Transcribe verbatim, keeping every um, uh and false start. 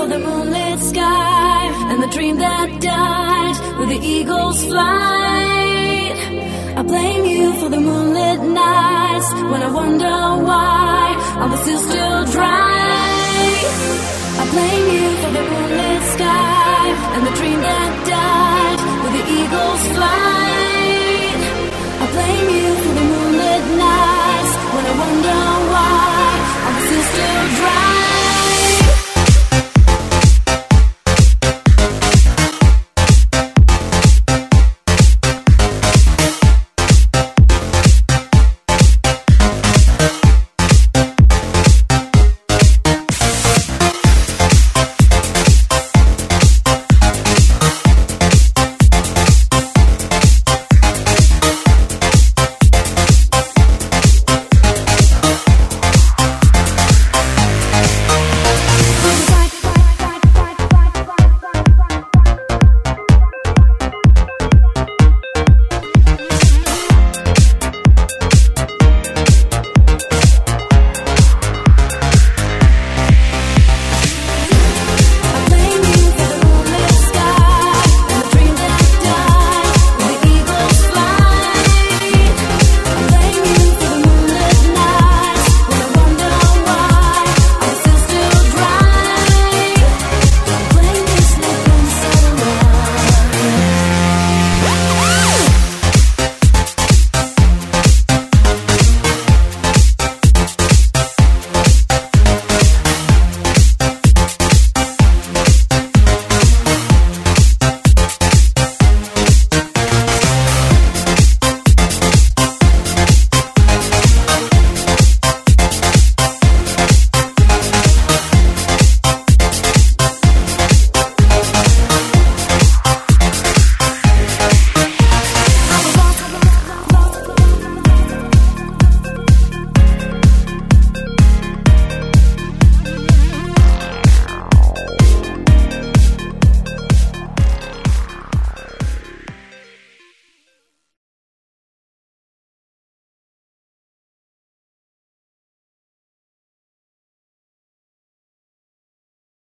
for the moonlit sky and the dream that died with the eagle's flight. I blame you for the moonlit nights when I wonder why all this is still dry.